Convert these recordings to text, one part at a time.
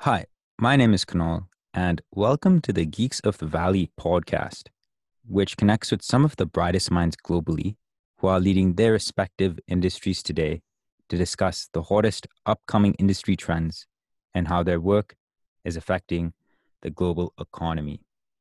Hi, my name is Kunal, and welcome to the Geeks of the Valley podcast, which connects with some of the brightest minds globally who are leading their respective industries today to discuss the hottest upcoming industry trends and how their work is affecting the global economy.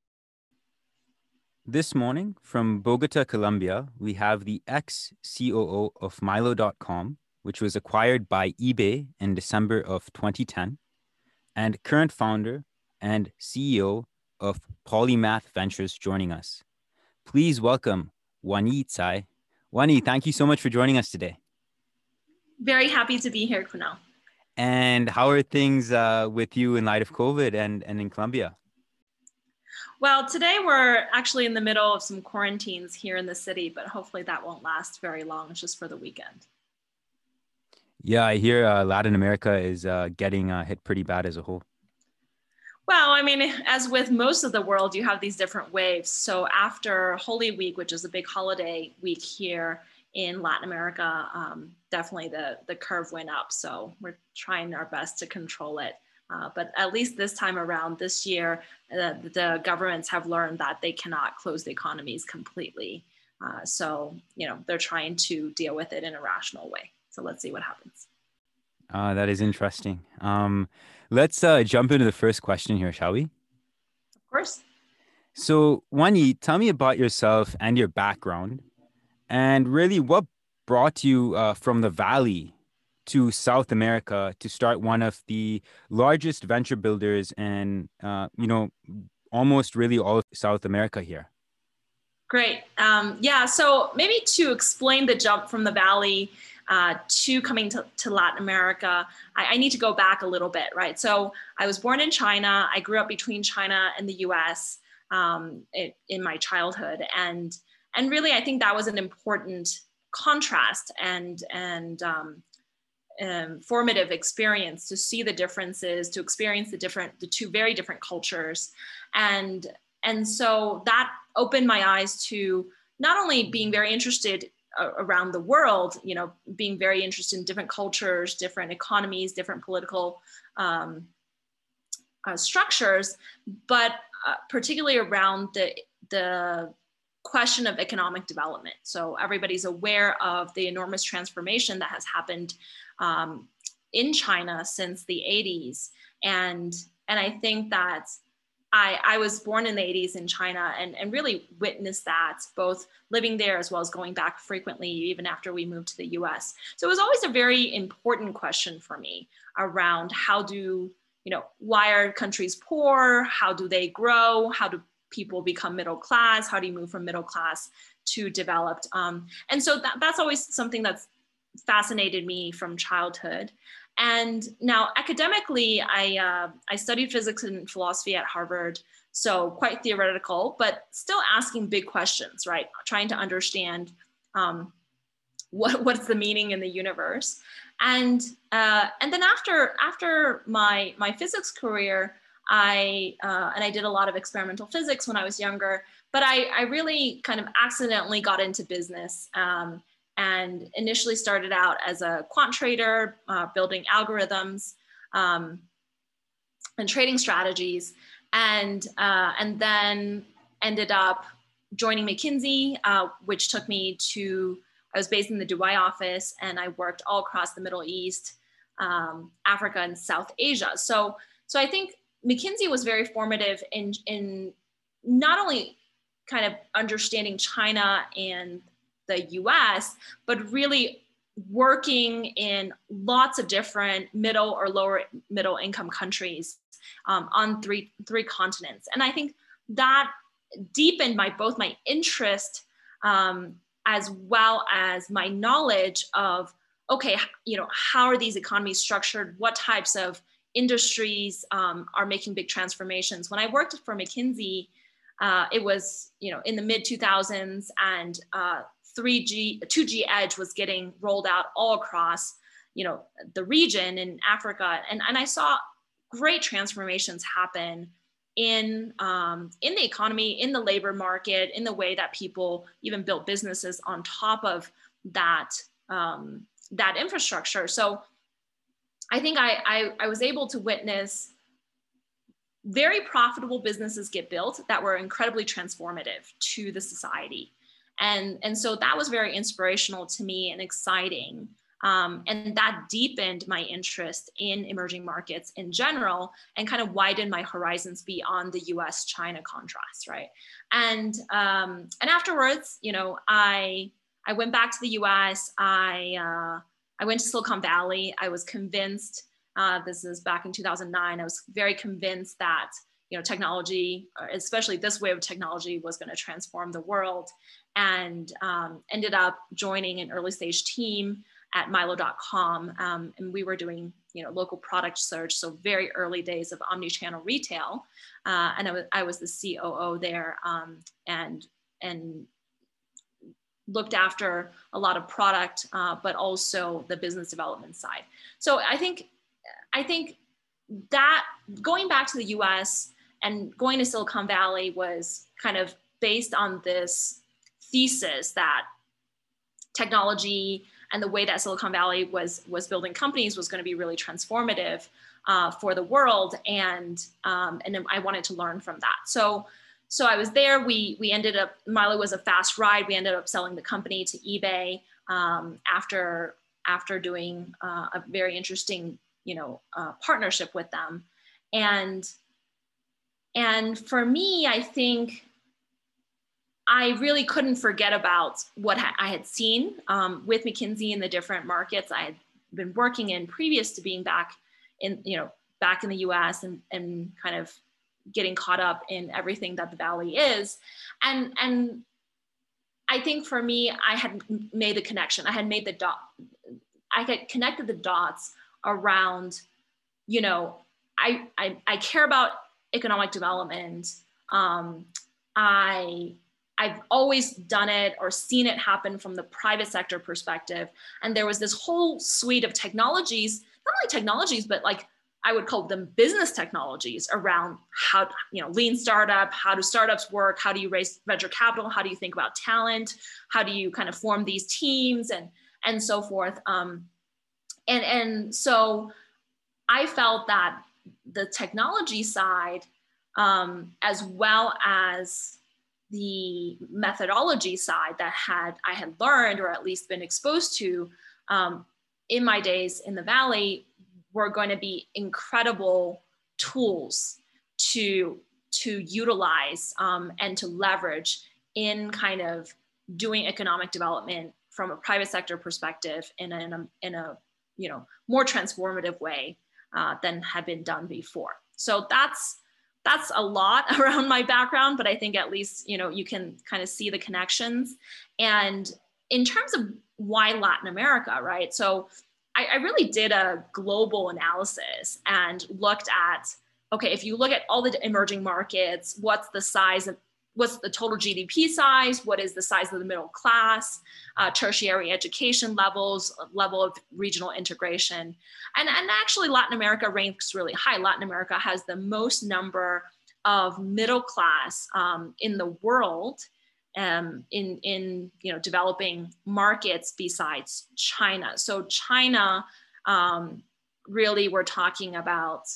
This morning from Bogota, Colombia, we have the ex COO of Milo.com, which was acquired by eBay in December of 2010, and current founder and CEO of Polymath Ventures joining us. Please welcome Wani Tsai. Wani, thank you so much for joining us today. Very happy to be here, Kunal. And how are things with you in light of COVID and in Colombia? Well, today we're actually in the middle of some quarantines here in the city, but hopefully that won't last very long. It's just for the weekend. Yeah, I hear Latin America is getting hit pretty bad as a whole. Well, I mean, as with most of the world, you have these different waves. So after Holy Week, which is a big holiday week here in Latin America, definitely the curve went up. So we're trying our best to control it. But at least this time around, this year, the governments have learned that they cannot close the economies completely. So, they're trying to deal with it in a rational way. So let's see what happens. That is interesting. Let's jump into the first question here, shall we? Of course. So, Wani, tell me about yourself and your background, and really what brought you from the Valley to South America to start one of the largest venture builders in, almost really all of South America here. Great. Yeah, so maybe to explain the jump from the Valley to coming to Latin America, I need to go back a little bit, right? So I was born in China. I grew up between China and the US in my childhood. And really, I think that was an important contrast and formative experience to see the differences, to experience the two very different cultures. And so that opened my eyes to not only being very interested around the world, being very interested in different cultures, different economies, different political structures, but particularly around the question of economic development. So everybody's aware of the enormous transformation that has happened in China since the 80s. And I think that I was born in the 80s in China and really witnessed that, both living there as well as going back frequently, even after we moved to the US. So it was always a very important question for me around why are countries poor? How do they grow? How do people become middle class? How do you move from middle class to developed? And so that's always something that's fascinated me from childhood. And now academically, I studied physics and philosophy at Harvard, so quite theoretical, but still asking big questions, right? Trying to understand what's the meaning in the universe. And then after my physics career, I did a lot of experimental physics when I was younger, but I really kind of accidentally got into business. And initially started out as a quant trader, building algorithms and trading strategies, and then ended up joining McKinsey, which took me to, I was based in the Dubai office, and I worked all across the Middle East, Africa, and South Asia. So I think McKinsey was very formative in not only kind of understanding China and the US, but really working in lots of different middle or lower middle income countries on three continents. And I think that deepened both my interest as well as my knowledge of, okay, how are these economies structured? What types of industries are making big transformations? When I worked for McKinsey, it was, in the mid 2000s, and 2G Edge was getting rolled out all across, the region in Africa. And I saw great transformations happen in the economy, in the labor market, in the way that people even built businesses on top of that, that infrastructure. So I think I was able to witness very profitable businesses get built that were incredibly transformative to the society. And so that was very inspirational to me and exciting. And that deepened my interest in emerging markets in general and kind of widened my horizons beyond the US-China contrast, right? And afterwards, you know, I went back to the US. I went to Silicon Valley. I was convinced, this is back in 2009, I was very convinced that, you know, technology, especially this wave of technology, was going to transform the world, and ended up joining an early stage team at Milo.com. And we were doing, you know, local product search. So very early days of omni-channel retail. And I was the COO there, and looked after a lot of product, but also the business development side. So I think that going back to the US and going to Silicon Valley was kind of based on this thesis that technology and the way that Silicon Valley was building companies was going to be really transformative for the world, and I wanted to learn from that. So I was there. We ended up, Milo was a fast ride. We ended up selling the company to eBay after doing a very interesting, you know, partnership with them, and for me, I think I really couldn't forget about what I had seen with McKinsey in the different markets I had been working in previous to being back in the US and kind of getting caught up in everything that the Valley is. And I think for me, I had made the connection. I had connected the dots around, you know, I care about economic development. I've always done it or seen it happen from the private sector perspective. And there was this whole suite of technologies, not only technologies, but like I would call them business technologies around how, you know, lean startup, how do startups work? How do you raise venture capital? How do you think about talent? How do you kind of form these teams and so forth? And so I felt that the technology side, as well as the methodology side that I had learned or at least been exposed to in my days in the Valley, were going to be incredible tools to utilize and to leverage in kind of doing economic development from a private sector perspective in a you know, more transformative way than had been done before. So that's a lot around my background, but I think at least, you know, you can kind of see the connections. And in terms of why Latin America, right? So I really did a global analysis and looked at, okay, if you look at all the emerging markets, what's the total GDP size? What is the size of the middle class, tertiary education levels, level of regional integration? And actually Latin America ranks really high. Latin America has the most number of middle class in the world, in you know, developing markets besides China. So China, really we're talking about,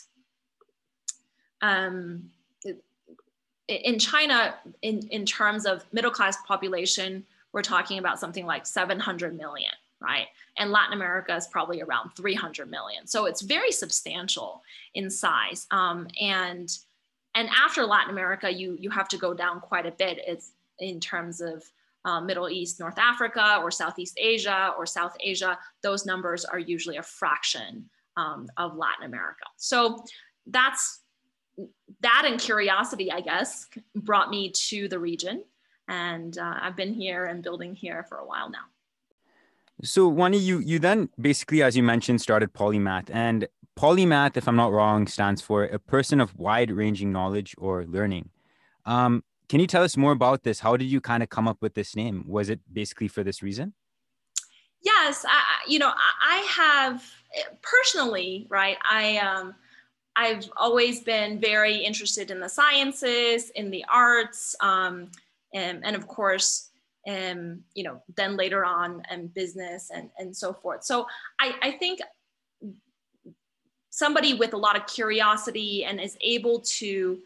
in China, in terms of middle class population, we're talking about something like 700 million, right? And Latin America is probably around 300 million. So it's very substantial in size. And after Latin America, you have to go down quite a bit. It's in terms of Middle East, North Africa, or Southeast Asia, or South Asia. Those numbers are usually a fraction of Latin America. So that and curiosity, I guess, brought me to the region. And I've been here and building here for a while now. So Wani, you then basically, as you mentioned, started Polymath. And Polymath, if I'm not wrong, stands for a person of wide-ranging knowledge or learning. Can you tell us more about this? How did you kind of come up with this name? Was it basically for this reason? Yes, I have personally, right? I've always been very interested in the sciences, in the arts, and of course, then later on, and business and so forth. So I think somebody with a lot of curiosity and is able to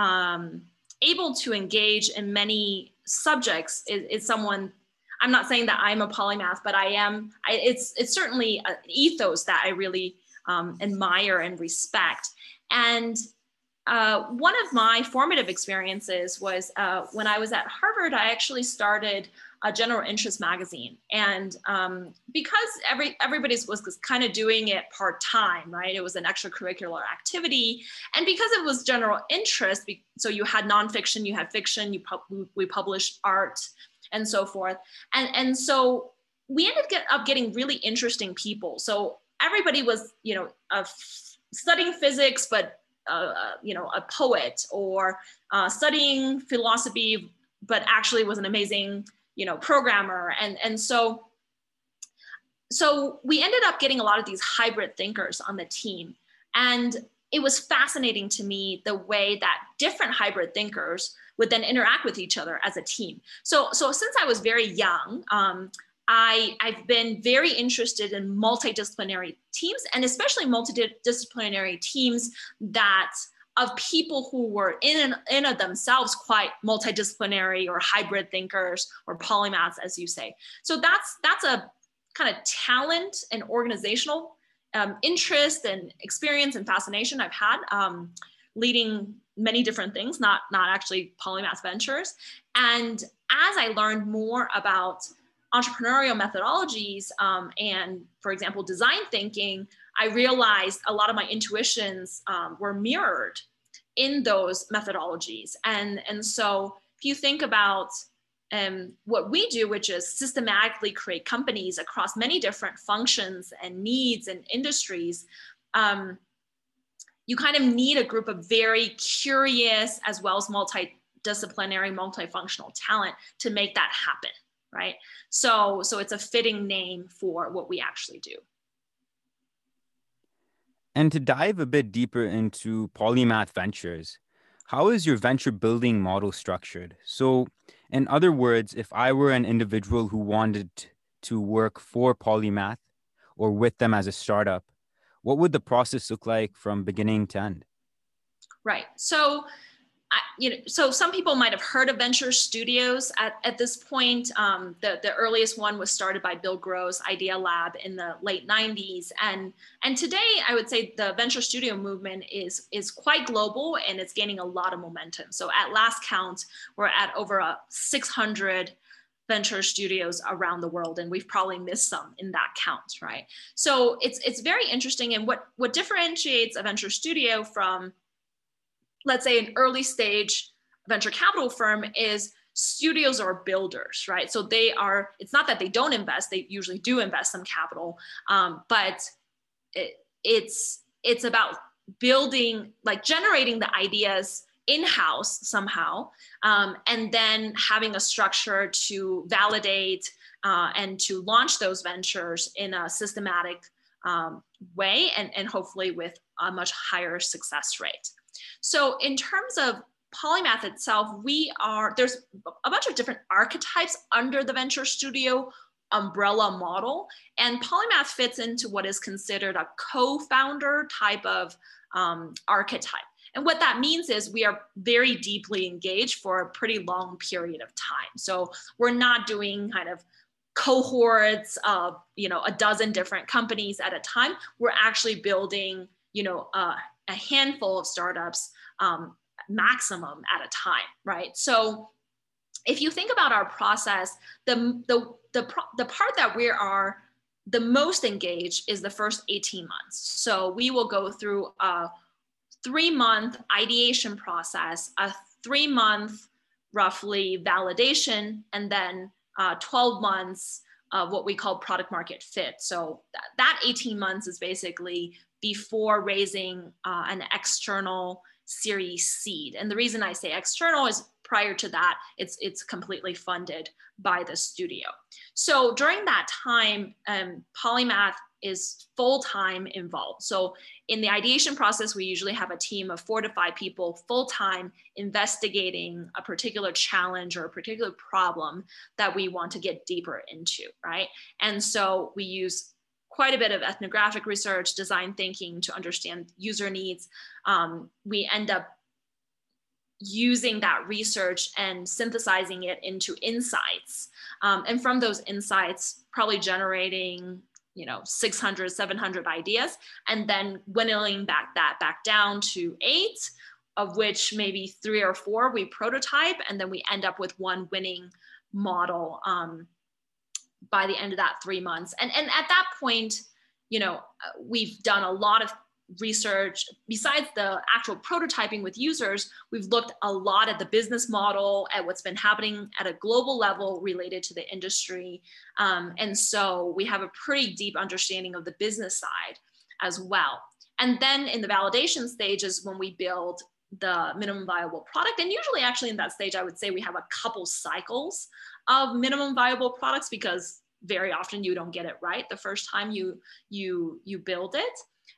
engage in many subjects is someone. I'm not saying that I'm a polymath, but it's certainly an ethos that I really admire and respect. And one of my formative experiences was when I was at Harvard. I actually started a general interest magazine, and because everybody was kind of doing it part-time, right? It was an extracurricular activity, and because it was general interest, so you had nonfiction, you had fiction, we published art, and so forth, and so we ended up getting really interesting people. So everybody was, studying physics, but a poet, or studying philosophy, but actually was an amazing, programmer. And so we ended up getting a lot of these hybrid thinkers on the team. And it was fascinating to me the way that different hybrid thinkers would then interact with each other as a team. So since I was very young, I've been very interested in multidisciplinary teams, and especially multidisciplinary teams that of people who were in of themselves quite multidisciplinary or hybrid thinkers or polymaths, as you say. So that's a kind of talent and organizational interest and experience and fascination I've had leading many different things, not actually polymath ventures. And as I learned more about entrepreneurial methodologies and, for example, design thinking, I realized a lot of my intuitions were mirrored in those methodologies. And so if you think about what we do, which is systematically create companies across many different functions and needs and industries, you kind of need a group of very curious as well as multidisciplinary, multifunctional talent to make that happen. Right? So it's a fitting name for what we actually do. And to dive a bit deeper into Polymath Ventures, how is your venture building model structured? So, in other words, if I were an individual who wanted to work for Polymath or with them as a startup, what would the process look like from beginning to end? Right. So so some people might have heard of venture studios at this point. The earliest one was started by Bill Gross Idea Lab in the late 90s. And today, I would say the venture studio movement is quite global, and it's gaining a lot of momentum. So at last count, we're at over 600 venture studios around the world, and we've probably missed some in that count, right? So it's very interesting. And what differentiates a venture studio from, let's say, an early stage venture capital firm is studios are builders, right? So it's not that they don't invest, they usually do invest some capital, but it's about building, like generating the ideas in-house somehow, and then having a structure to validate and to launch those ventures in a systematic way, and hopefully with a much higher success rate. So in terms of Polymath itself, there's a bunch of different archetypes under the venture studio umbrella model, and Polymath fits into what is considered a co-founder type of archetype. And what that means is we are very deeply engaged for a pretty long period of time. So we're not doing kind of cohorts of, a dozen different companies at a time. We're actually building, a handful of startups maximum at a time, right? So if you think about our process, the part that we are the most engaged is the first 18 months. So we will go through a 3-month ideation process, a 3-month roughly validation, and then 12 months of what we call product market fit. So that 18 months is basically before raising an external Series seed. And the reason I say external is prior to that, it's completely funded by the studio. So during that time, Polymath is full-time involved. So in the ideation process, we usually have a team of 4 to 5 people full-time investigating a particular challenge or a particular problem that we want to get deeper into, right? And so we use quite a bit of ethnographic research, design thinking to understand user needs. We end up using that research and synthesizing it into insights. And from those insights, probably generating 600, 700 ideas, and then winnowing that back down to 8, of which maybe 3 or 4 we prototype, and then we end up with one winning model by the end of that 3 months. And at that point, we've done a lot of research. Besides the actual prototyping with users, we've looked a lot at the business model, at what's been happening at a global level related to the industry. And so we have a pretty deep understanding of the business side as well. And then in the validation stage is when we build the minimum viable product. And usually actually in that stage, I would say we have a couple cycles of minimum viable products, because very often you don't get it right the first time you build it.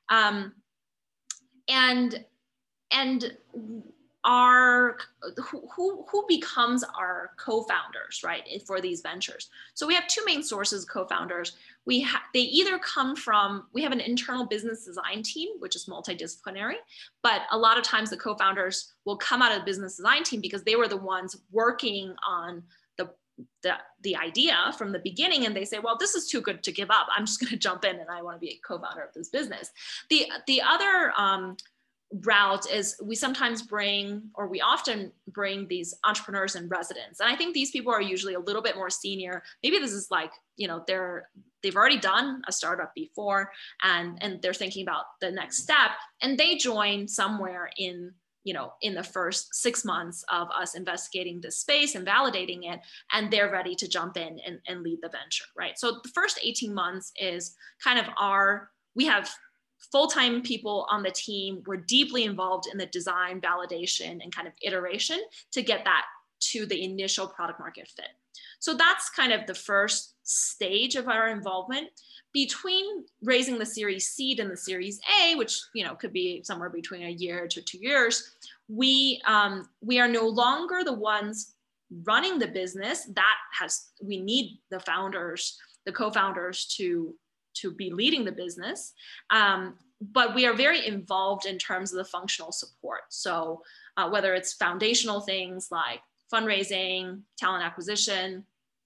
And our who becomes our co-founders, right, for these ventures? So we have 2 main sources of co-founders. They either come from, we have an internal business design team, which is multidisciplinary, but a lot of times the co-founders will come out of the business design team because they were the ones working on the idea from the beginning, and they say, well, this is too good to give up. I'm just going to jump in and I want to be a co-founder of this business. The other route is we often bring these entrepreneurs in residence. And I think these people are usually a little bit more senior. Maybe this is like, they've already done a startup before, and they're thinking about the next step, and they join somewhere in the first 6 months of us investigating this space and validating it, and they're ready to jump in and lead the venture, right? So the first 18 months is kind of we have full-time people on the team. We're deeply involved in the design, validation, and kind of iteration to get that to the initial product market fit. So that's kind of the first stage of our involvement. Between raising the Series Seed and the Series A, which could be somewhere between a year to 2 years, we are no longer the ones running the business. We need the founders, the co-founders to be leading the business, but we are very involved in terms of the functional support. So whether it's foundational things like fundraising, talent acquisition,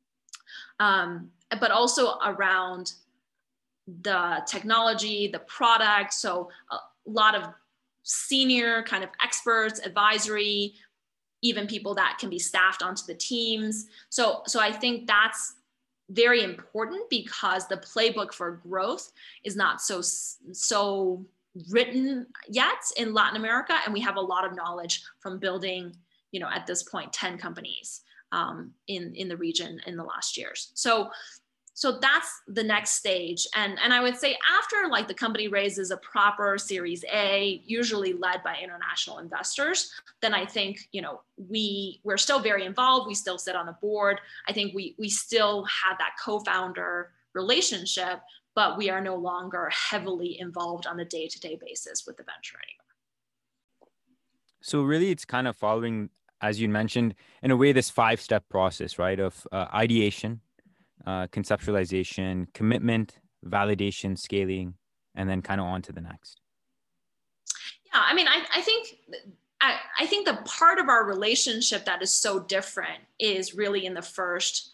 but also around the technology, the product. So a lot of senior kind of experts, advisory, even people that can be staffed onto the teams. So I think that's very important, because the playbook for growth is not so written yet in Latin America. And we have a lot of knowledge from building, at this point, 10 companies in the region in the last years. So that's the next stage. And I would say after like the company raises a proper Series A, usually led by international investors, then I think, we're still very involved. We still sit on the board. I think we still have that co-founder relationship, but we are no longer heavily involved on a day-to-day basis with the venture anymore. So really it's kind of following, as you mentioned, in a way, this 5-step process, right? Of ideation, conceptualization, commitment, validation, scaling, and then kind of on to the next. Yeah, I mean, I think the part of our relationship that is so different is really in the first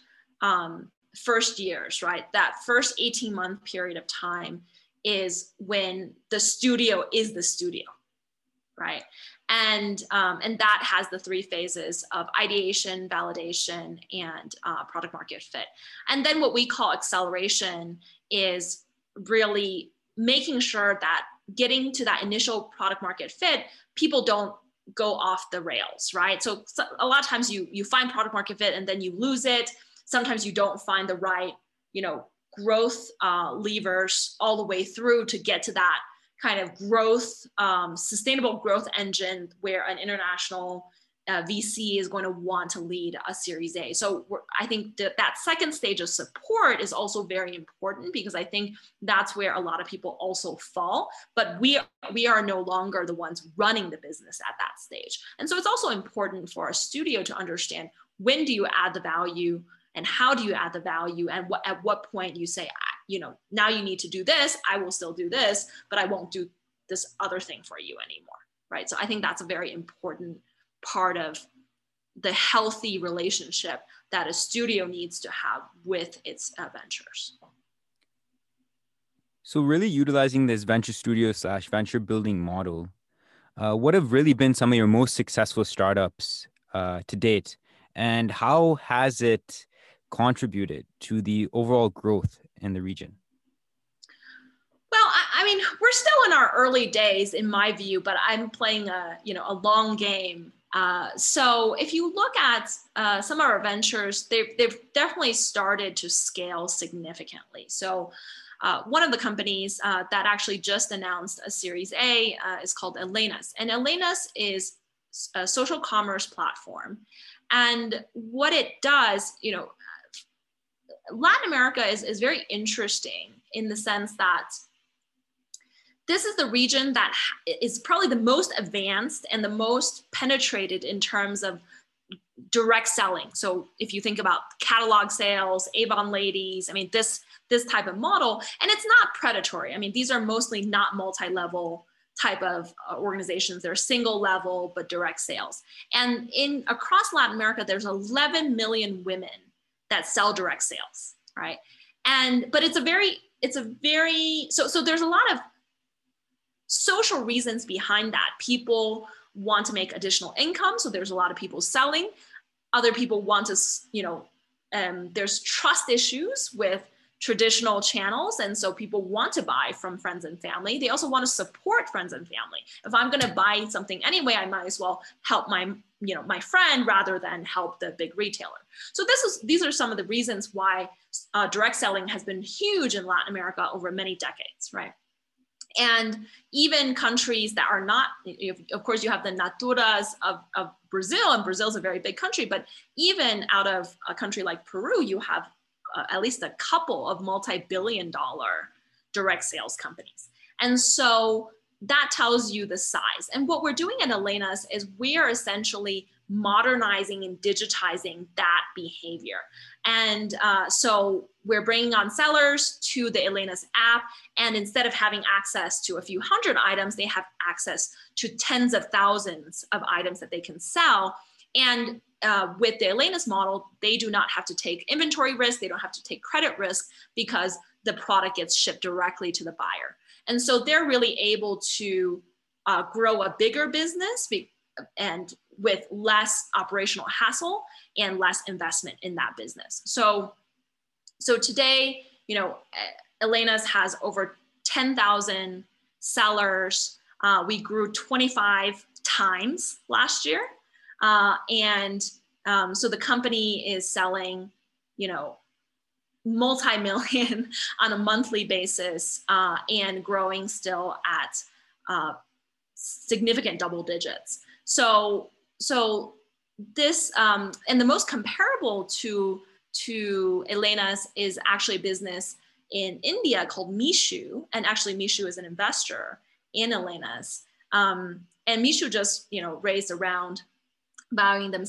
years, right? That first 18-month period of time is when the studio is the studio, right? And that has the 3 phases of ideation, validation, and product market fit. And then what we call acceleration is really making sure that getting to that initial product market fit, people don't go off the rails, right? So a lot of times you find product market fit and then you lose it. Sometimes you don't find the right, growth levers all the way through to get to that kind of growth, sustainable growth engine where an international VC is going to want to lead a Series A. So I think that second stage of support is also very important, because I think that's where a lot of people also fall, but we are no longer the ones running the business at that stage. And so it's also important for a studio to understand, when do you add the value and how do you add the value, and at what point you say, now you need to do this. I will still do this, but I won't do this other thing for you anymore, right? So I think that's a very important part of the healthy relationship that a studio needs to have with its ventures. So really utilizing this venture studio / venture building model, what have really been some of your most successful startups to date? And how has it contributed to the overall growth in the region? Well, I mean, we're still in our early days, in my view, but I'm playing a long game. So if you look at some of our ventures, they've definitely started to scale significantly. So one of the companies that actually just announced a Series A is called Elenas. And Elenas is a social commerce platform. And what it does, Latin America is very interesting in the sense that this is the region that is probably the most advanced and the most penetrated in terms of direct selling. So if you think about catalog sales, Avon ladies, I mean, this type of model, and it's not predatory. I mean, these are mostly not multi-level type of organizations. They're single level, but direct sales. And across Latin America, there's 11 million women that sell direct sales, right? But so there's a lot of social reasons behind that. People want to make additional income. So there's a lot of people selling. Other people want to, there's trust issues with traditional channels. And so people want to buy from friends and family. They also want to support friends and family. If I'm going to buy something anyway, I might as well help my friend rather than help the big retailer. So these are some of the reasons why direct selling has been huge in Latin America over many decades, right? And even countries that are not, of course, you have the Naturas of Brazil, and Brazil is a very big country, but even out of a country like Peru, you have at least a couple of multi-billion-dollar direct sales companies. And so that tells you the size. And what we're doing at Elenas is we are essentially modernizing and digitizing that behavior. And so we're bringing on sellers to the Elenas app. And instead of having access to a few hundred items, they have access to tens of thousands of items that they can sell. And with the Elenas model, they do not have to take inventory risk. They don't have to take credit risk because the product gets shipped directly to the buyer. And so they're really able to grow a bigger business and with less operational hassle and less investment in that business. So today, Elenas has over 10,000 sellers. We grew 25 times last year. So the company is selling, multi-million on a monthly basis and growing still at significant double digits. So this, and the most comparable to Elenas is actually a business in India called Meesho. And actually Meesho is an investor in Elenas. And Meesho just, raised around valuing them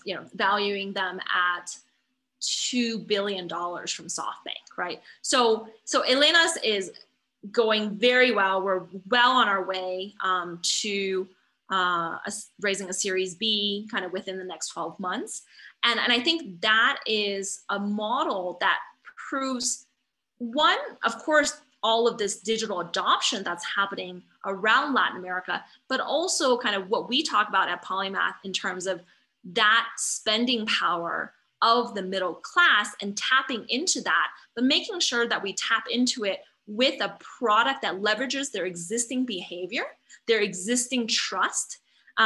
at $2 billion from SoftBank, right? So Elenas is going very well. We're well on our way to raising a Series B kind of within the next 12 months. And I think that is a model that proves, one, of course, all of this digital adoption that's happening around Latin America, but also kind of what we talk about at Polymath in terms of that spending power of the middle class and tapping into that, but making sure that we tap into it with a product that leverages their existing behavior, their existing trust.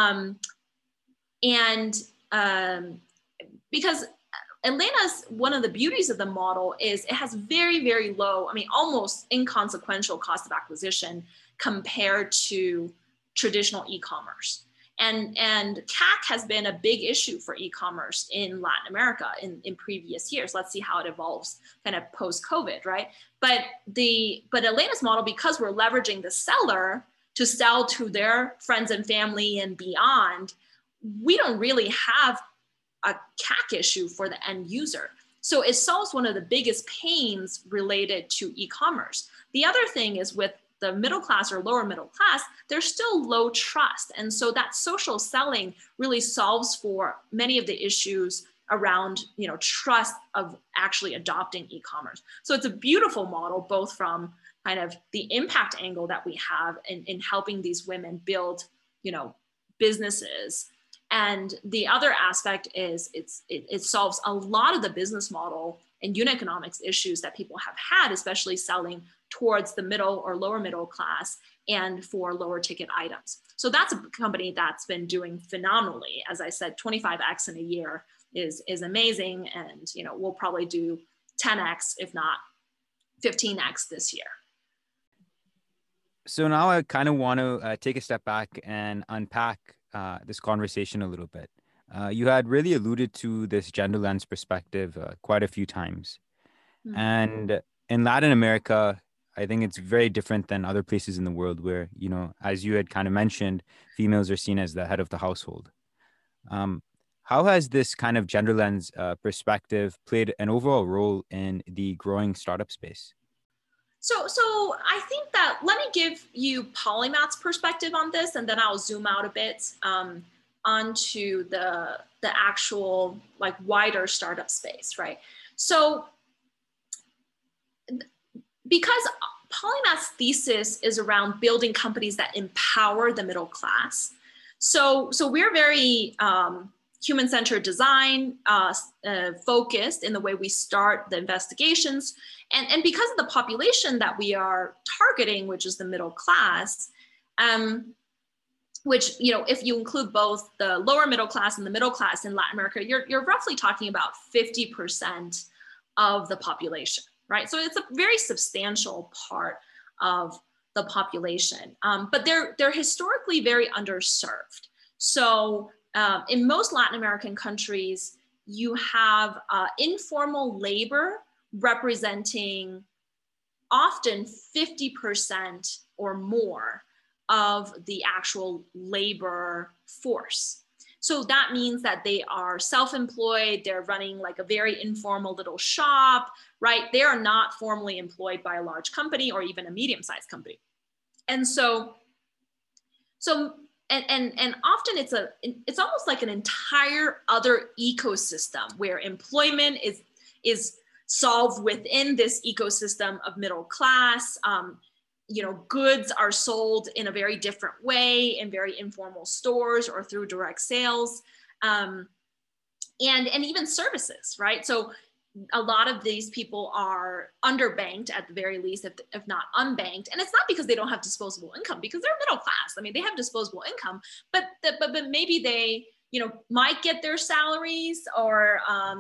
Because Elenas, one of the beauties of the model is it has very, very low, almost inconsequential cost of acquisition compared to traditional e-commerce. And CAC has been a big issue for e-commerce in Latin America in previous years. Let's see how it evolves kind of post-COVID, right? But Elenas model, because we're leveraging the seller to sell to their friends and family and beyond, we don't really have a CAC issue for the end user. So it solves one of the biggest pains related to e-commerce. The other thing is with the middle class or lower middle class, there's still low trust. And so that social selling really solves for many of the issues around, trust of actually adopting e-commerce. So it's a beautiful model, both from kind of the impact angle that we have in helping these women build, businesses. And the other aspect is it solves a lot of the business model and unit economics issues that people have had, especially selling towards the middle or lower middle class and for lower ticket items. So that's a company that's been doing phenomenally. As I said, 25x in a year is amazing. And, we'll probably do 10x, if not 15x this year. So now I kind of want to take a step back and unpack this conversation a little bit. You had really alluded to this gender lens perspective quite a few times. Mm-hmm. And in Latin America, I think it's very different than other places in the world where, as you had kind of mentioned, females are seen as the head of the household. How has this kind of gender lens perspective played an overall role in the growing startup space? So I think that, let me give you Polymath's perspective on this, and then I'll zoom out a bit onto the actual wider startup space, right? So because Polymath's thesis is around building companies that empower the middle class. So we're very human-centered design focused in the way we start the investigations. And because of the population that we are targeting, which is the middle class, which, if you include both the lower middle class and the middle class in Latin America, you're roughly talking about 50% of the population, right? So it's a very substantial part of the population, but they're historically very underserved. So in most Latin American countries, you have informal labor representing often 50% or more of the actual labor force. So that means that they are self-employed, they're running a very informal little shop, right? They are not formally employed by a large company or even a medium-sized company. And so often it's almost like an entire other ecosystem where employment is solved within this ecosystem of middle class. Goods are sold in a very different way in very informal stores or through direct sales, and even services, right? So a lot of these people are underbanked at the very least, if not unbanked. And it's not because they don't have disposable income, because they're middle class. I mean, they have disposable income, but maybe they, might get their salaries or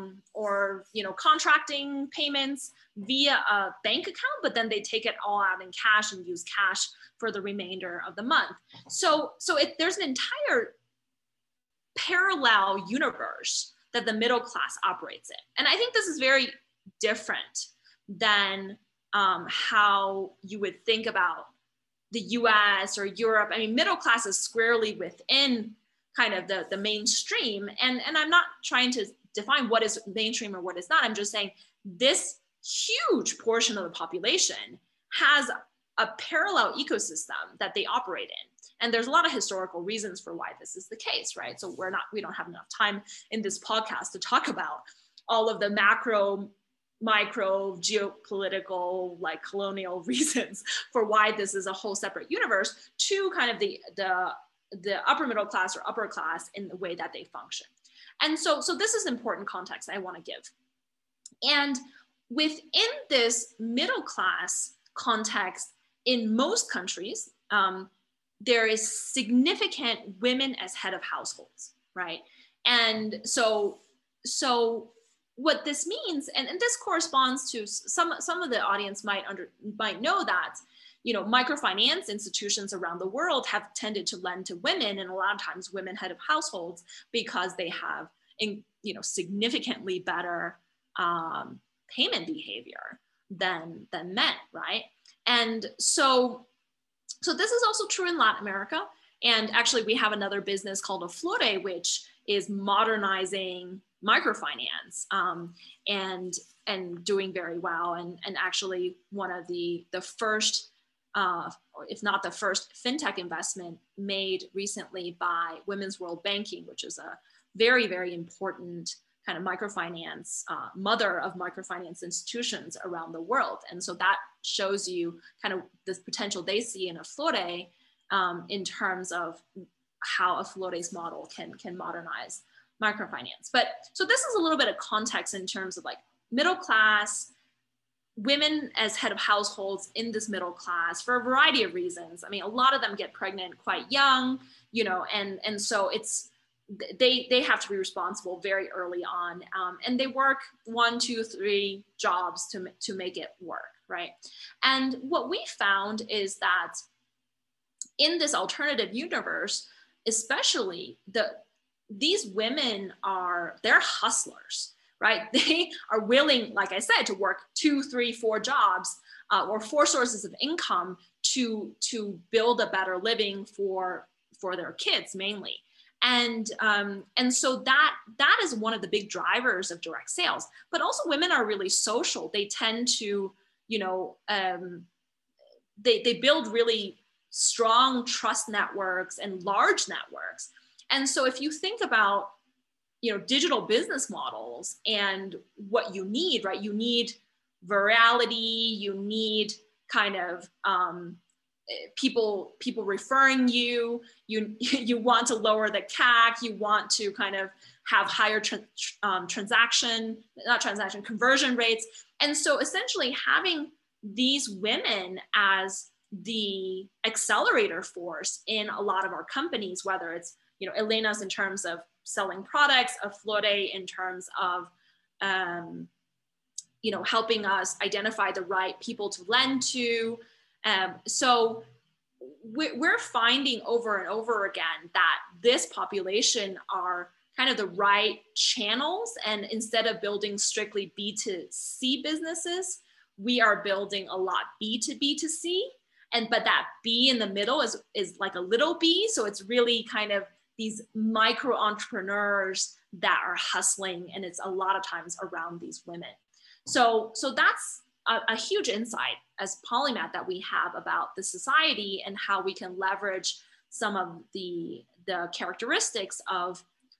contracting payments via a bank account, but then they take it all out in cash and use cash for the remainder of the month. So there's an entire parallel universe that the middle class operates in. And I think this is very different than how you would think about the US or Europe. I mean, middle class is squarely within kind of the mainstream. And I'm not trying to define what is mainstream or what is not. I'm just saying this huge portion of the population has a parallel ecosystem that they operate in. And there's a lot of historical reasons for why this is the case, right? So we don't have enough time in this podcast to talk about all of the macro, micro, geopolitical, colonial reasons for why this is a whole separate universe to kind of the upper middle class or upper class in the way that they function. And so this is important context I want to give. And within this middle class context, in most countries, there is significant women as head of households, right? And so what this means, and this corresponds to some of the audience might know that, microfinance institutions around the world have tended to lend to women, and a lot of times women head of households, because they have, significantly better payment behavior than men, right? And so this is also true in Latin America. And actually we have another business called Aflore, which is modernizing microfinance, and doing very well, and actually one of the first, if not the first, fintech investment made recently by Women's World Banking, which is a very, very important kind of microfinance, mother of microfinance institutions around the world. And so that shows you kind of the potential they see in Aflore, in terms of how Aflore's model can modernize microfinance. But so this is a little bit of context in terms of like middle class, women as head of households in this middle class for a variety of reasons. I mean, a lot of them get pregnant quite young, you know, and so it's, they have to be responsible very early on, and they work 1, 2, 3 jobs to make it work, right? And what we found is that in this alternative universe, especially these women they're hustlers, right? They are willing, like I said, to work 2, 3, 4 jobs, or 4 sources of income to build a better living for their kids mainly. And so that is one of the big drivers of direct sales. But also women are really social. They tend to, you know, they build really strong trust networks and large networks. And so if you think about, you know, digital business models and what you need, right? You need virality, you need kind of people referring you, you want to lower the CAC, you want to kind of have higher conversion rates. And so essentially having these women as the accelerator force in a lot of our companies, whether it's, you know, Elena's in terms of selling products, Aflore in terms of, you know, helping us identify the right people to lend to. So we're finding over and over again that this population are kind of the right channels. And instead of building strictly B2C businesses, we are building a lot B2B2C. But that B in the middle is like a little b. So it's really kind of these micro entrepreneurs that are hustling. And it's a lot of times around these women. So that's a huge insight as Polymath that we have about the society and how we can leverage some of the characteristics of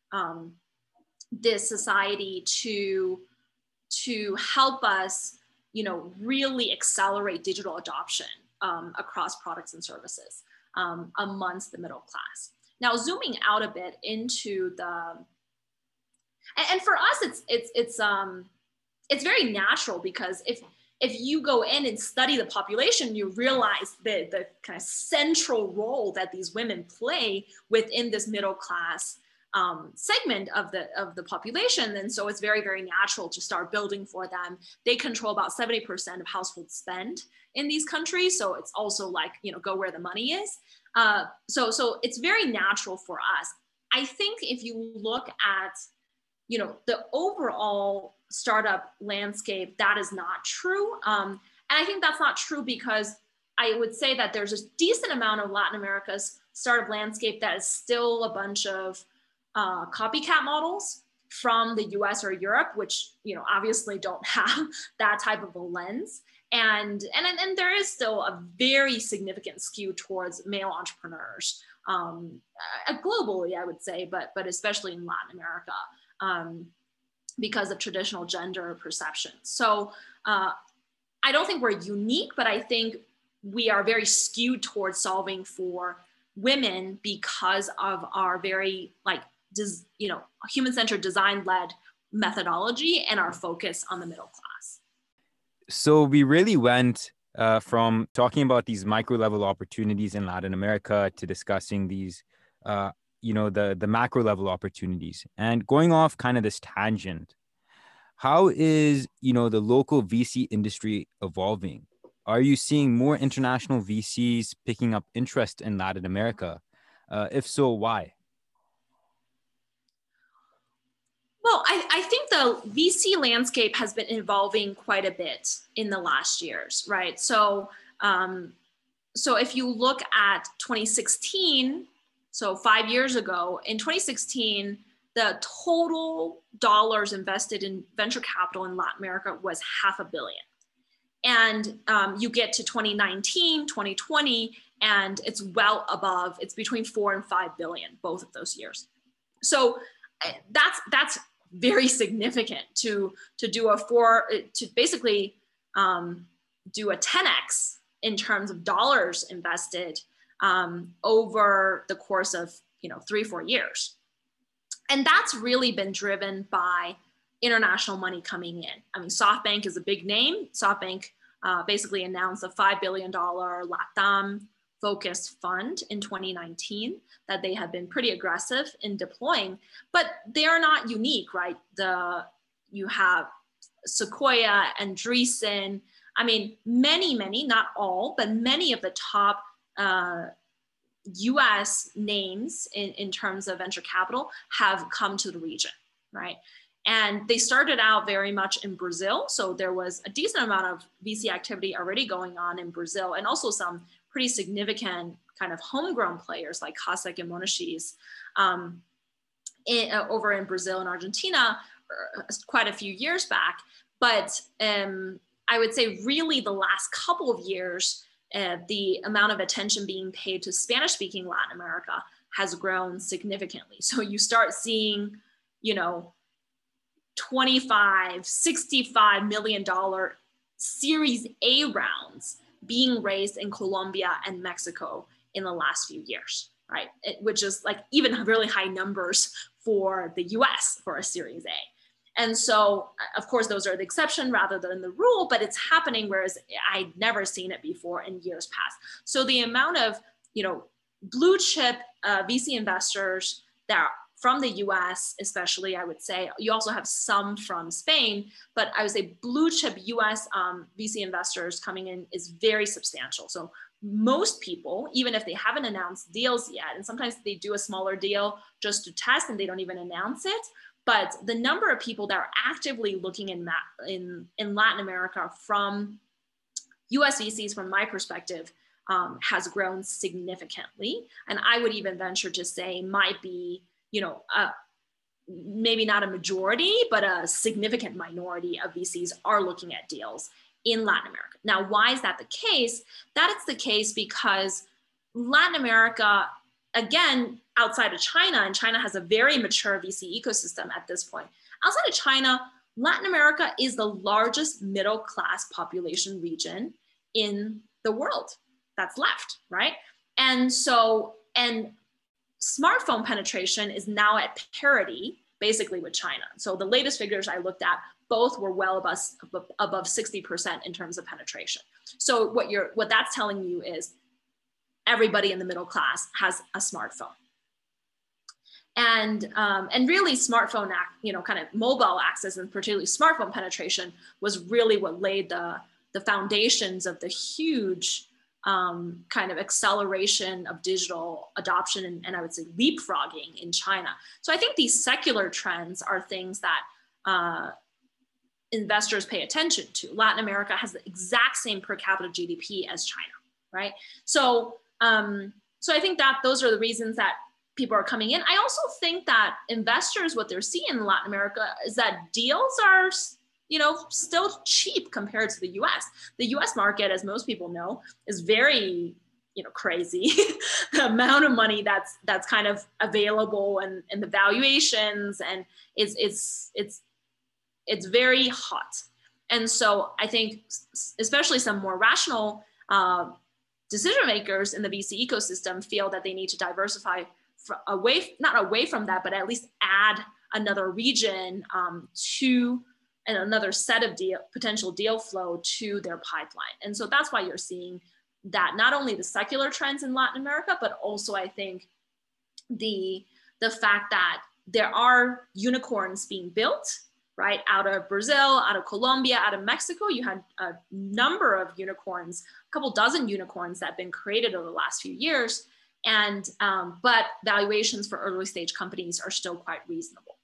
this society to help us, you know, really accelerate digital adoption across products and services amongst the middle class. Now, zooming out a bit into and for us, it's very natural, because if you go in and study the population, you realize the kind of central role that these women play within this middle class segment of the population. And so it's very, very natural to start building for them. They control about 70% of household spend in these countries. So it's also like, you know, go where the money is. So it's very natural for us. I think if you look at, you know, the overall startup landscape, that is not true. And I think that's not true because I would say that there's a decent amount of Latin America's startup landscape that is still a bunch of copycat models from the US or Europe, which, you know, obviously don't have that type of a lens. And there is still a very significant skew towards male entrepreneurs globally, I would say, but especially in Latin America, because of traditional gender perceptions. So I don't think we're unique, but I think we are very skewed towards solving for women because of our very, like, you know, human-centered design-led methodology and our focus on the middle class. So we really went from talking about these micro-level opportunities in Latin America to discussing these, you know, the macro-level opportunities. And going off kind of this tangent, how is, you know, the local VC industry evolving? Are you seeing more international VCs picking up interest in Latin America? If so, why? Well, I think the VC landscape has been evolving quite a bit in the last years, right? So, so if you look at 2016, so 5 years ago, in 2016, the total dollars invested in venture capital in Latin America was $500 million. And you get to 2019, 2020, and it's well above, it's between 4 and 5 billion, both of those years. So that's very significant to basically do a 10x in terms of dollars invested over the course of 3-4 years. And that's really been driven by international money coming in. I mean, SoftBank is a big name. SoftBank basically announced a $5 billion LATAM focused fund in 2019 that they have been pretty aggressive in deploying, but they are not unique, right? You have Sequoia, Andreessen. I mean, many, not all, but many of the top US names in terms of venture capital have come to the region, right? And they started out very much in Brazil. So there was a decent amount of VC activity already going on in Brazil, and also some pretty significant kind of homegrown players like Kasek and Monashis over in Brazil and Argentina quite a few years back. But I would say really the last couple of years, the amount of attention being paid to Spanish-speaking Latin America has grown significantly. So you start seeing, $25, $65 million Series A rounds being raised in Colombia and Mexico in the last few years, right? Which is like even really high numbers for the US for a Series A. And so, of course, those are the exception rather than the rule, but it's happening, whereas I'd never seen it before in years past. So the amount of, blue chip VC investors that from the US, especially, I would say, you also have some from Spain, but I would say blue chip US VC investors coming in is very substantial. So most people, even if they haven't announced deals yet, and sometimes they do a smaller deal just to test and they don't even announce it, but the number of people that are actively looking in Latin America from US VCs, from my perspective, has grown significantly. And I would even venture to say might be, maybe not a majority, but a significant minority of VCs are looking at deals in Latin America. Now, why is that the case? That is the case because Latin America, again, outside of China, and China has a very mature VC ecosystem at this point. Outside of China, Latin America is the largest middle class population region in the world that's left, right? And smartphone penetration is now at parity, basically, with China. So the latest figures I looked at, both were well above 60% in terms of penetration. So what that's telling you is everybody in the middle class has a smartphone. And really smartphone, kind of mobile access and particularly smartphone penetration was really what laid the foundations of the huge kind of acceleration of digital adoption and I would say leapfrogging in China. So I think these secular trends are things that investors pay attention to. Latin America has the exact same per capita GDP as China, right? So I think that those are the reasons that people are coming in. I also think that investors, what they're seeing in Latin America is that deals are still cheap compared to the US. The US market, as most people know, is very, crazy. The amount of money that's kind of available and the valuations and it's very hot. And so I think especially some more rational decision makers in the VC ecosystem feel that they need to diversify not away from that, but at least add another region and another set of potential deal flow to their pipeline. And so that's why you're seeing that not only the secular trends in Latin America, but also I think the fact that there are unicorns being built, right? Out of Brazil, out of Colombia, out of Mexico, you had a number of unicorns, a couple dozen unicorns that have been created over the last few years. And, but valuations for early stage companies are still quite reasonable.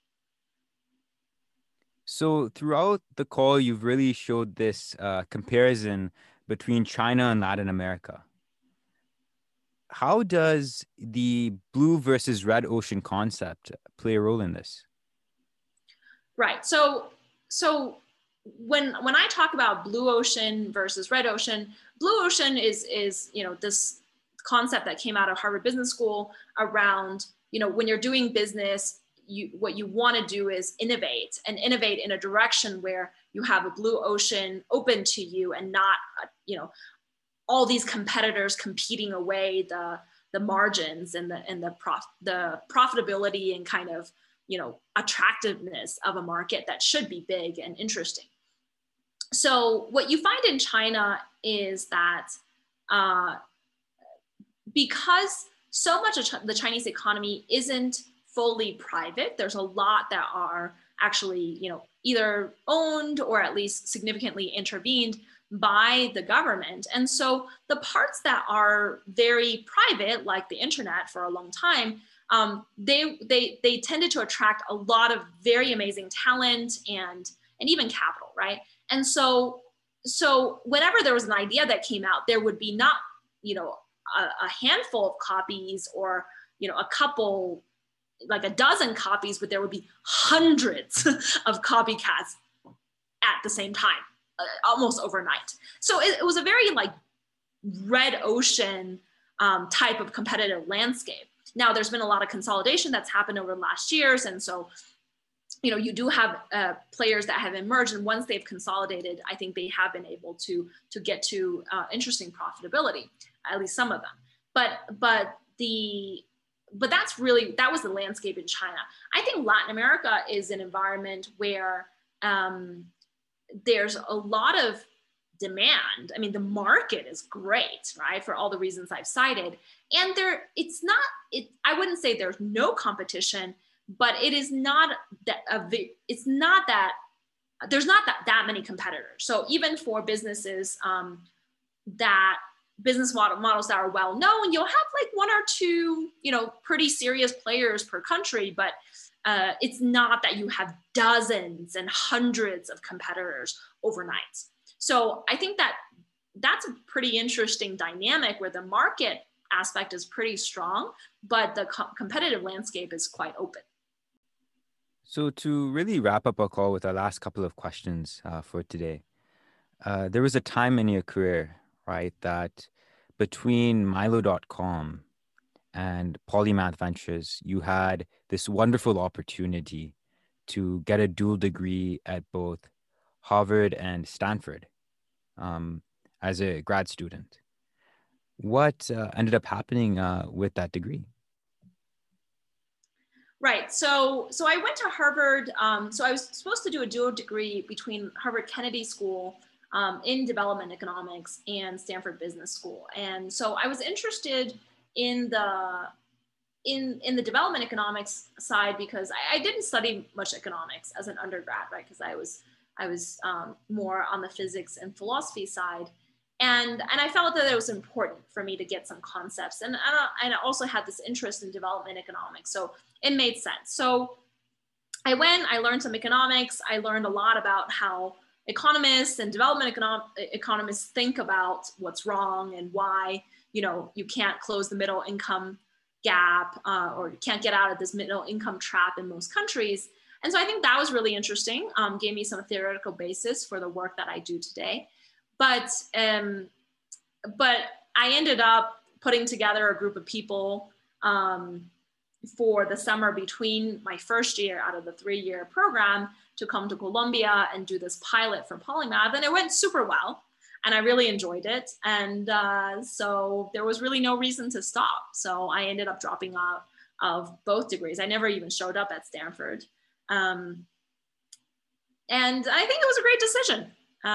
So throughout the call, you've really showed this comparison between China and Latin America. how does the blue versus red ocean concept play a role in this? Right. So when I talk about blue ocean versus red ocean, blue ocean is this concept that came out of Harvard Business School around, when you're doing business, what you want to do is innovate in a direction where you have a blue ocean open to you, and not all these competitors competing away the margins and the profitability and kind of attractiveness of a market that should be big and interesting. So what you find in China is that because so much of the Chinese economy isn't fully private, there's a lot that are actually either owned or at least significantly intervened by the government. And so the parts that are very private, like the internet for a long time, they tended to attract a lot of very amazing talent and even capital, right? And so whenever there was an idea that came out, there would be not a handful of copies or a couple, like a dozen copies, but there would be hundreds of copycats at the same time, almost overnight. So it was a very like red ocean type of competitive landscape. Now, there's been a lot of consolidation that's happened over the last years. And so, you do have players that have emerged. And once they've consolidated, I think they have been able to get to interesting profitability, at least some of them. But that was the landscape in China. I think Latin America is an environment where there's a lot of demand. I mean, the market is great, right? For all the reasons I've cited. And I wouldn't say there's no competition, but it is not that there's not that many competitors. So even for businesses that business models that are well known, you'll have like one or two, pretty serious players per country, but it's not that you have dozens and hundreds of competitors overnight. So I think that's a pretty interesting dynamic where the market aspect is pretty strong, but the competitive landscape is quite open. So to really wrap up our call with our last couple of questions for today, there was a time in your career, right, that between Milo.com and Polymath Ventures, you had this wonderful opportunity to get a dual degree at both Harvard and Stanford as a grad student. What ended up happening with that degree? Right. So I went to Harvard. So I was supposed to do a dual degree between Harvard Kennedy School in development economics and Stanford Business School. And so I was interested in the development economics side because I didn't study much economics as an undergrad, right? Because I was more on the physics and philosophy side. And I felt that it was important for me to get some concepts. And I also had this interest in development economics. So it made sense. So I learned some economics. I learned a lot about how economists and development economists think about what's wrong and why, you can't close the middle income gap or you can't get out of this middle income trap in most countries. And so I think that was really interesting, gave me some theoretical basis for the work that I do today. But I ended up putting together a group of people for the summer between my first year out of the 3-year program to come to Colombia and do this pilot for Polymath. And it went super well. And I really enjoyed it. And so there was really no reason to stop. So I ended up dropping out of both degrees. I never even showed up at Stanford. And I think it was a great decision.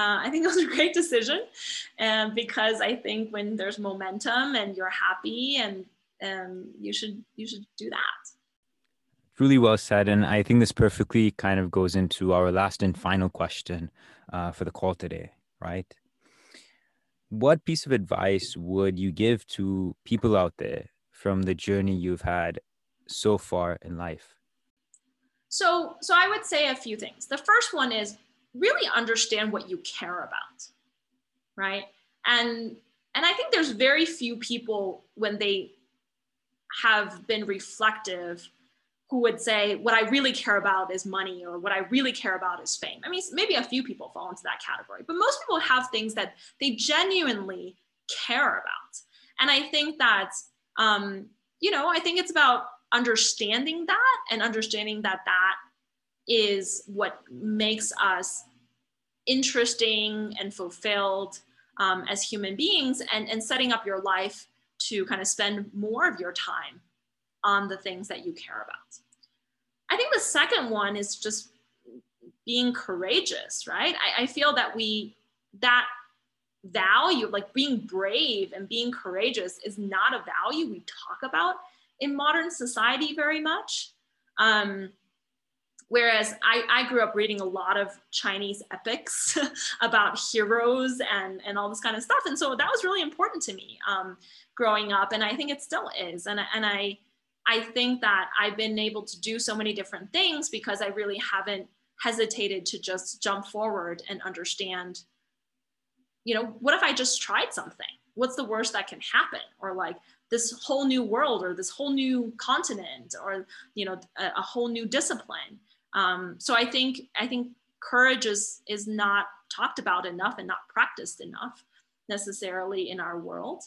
Because I think when there's momentum and you're happy, and you should do that. Really well said. And I think this perfectly kind of goes into our last and final question for the call today, right? What piece of advice would you give to people out there from the journey you've had so far in life? So I would say a few things. The first one is really understand what you care about, right? And And I think there's very few people when they have been reflective who would say, what I really care about is money, or what I really care about is fame. I mean, maybe a few people fall into that category, but most people have things that they genuinely care about. And I think that, I think it's about understanding that, and understanding that that is what makes us interesting and fulfilled as human beings, and setting up your life to kind of spend more of your time on the things that you care about. I think the second one is just being courageous, right? I feel that that value, like being brave and being courageous, is not a value we talk about in modern society very much. Whereas I grew up reading a lot of Chinese epics about heroes and all this kind of stuff. And so that was really important to me growing up. And I think it still is. And I think that I've been able to do so many different things because I really haven't hesitated to just jump forward and understand, what if I just tried something? What's the worst that can happen? Or like this whole new world, or this whole new continent, or, a whole new discipline. So I think courage is not talked about enough and not practiced enough necessarily in our world.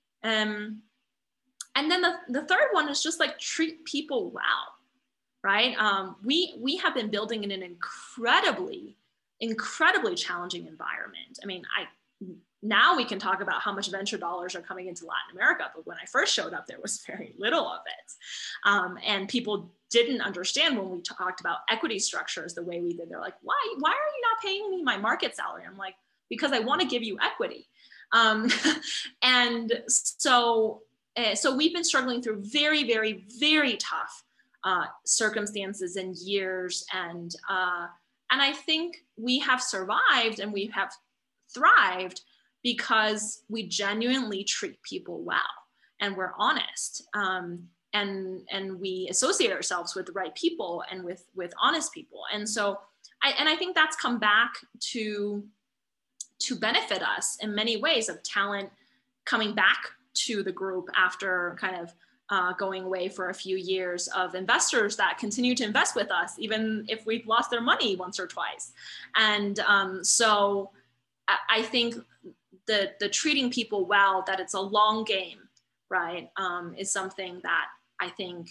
And then the third one is just like treat people well, right? We have been building in an incredibly challenging environment. I mean, now we can talk about how much venture dollars are coming into Latin America, but when I first showed up, there was very little of it. And people didn't understand when we talked about equity structures the way we did. They're like, why are you not paying me my market salary? I'm like, because I want to give you equity. And so we've been struggling through very, very, very tough circumstances and years. And I think we have survived and we have thrived because we genuinely treat people well, and we're honest, and we associate ourselves with the right people and with honest people. And so I think that's come back to benefit us in many ways, of talent coming back to the group after kind of going away for a few years, of investors that continue to invest with us, even if we've lost their money once or twice. And so I think the treating people well, that it's a long game, right, is something that I think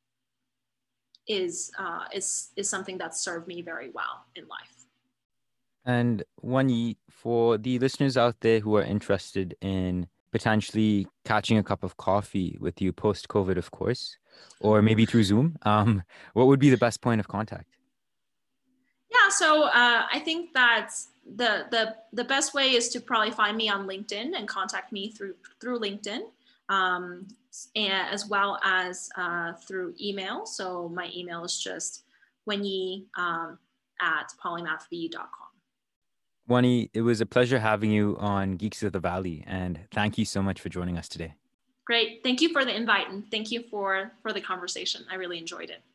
is something that served me very well in life. And Wenyi, for the listeners out there who are interested in potentially catching a cup of coffee with you post-COVID, of course, or maybe through Zoom, what would be the best point of contact? Yeah, so I think that the best way is to probably find me on LinkedIn and contact me through LinkedIn, and as well as through email. So my email is just wenyi at polymathb.com. Wenyi, it was a pleasure having you on Geeks of the Valley, and thank you so much for joining us today. Great. Thank you for the invite, and thank you for the conversation. I really enjoyed it.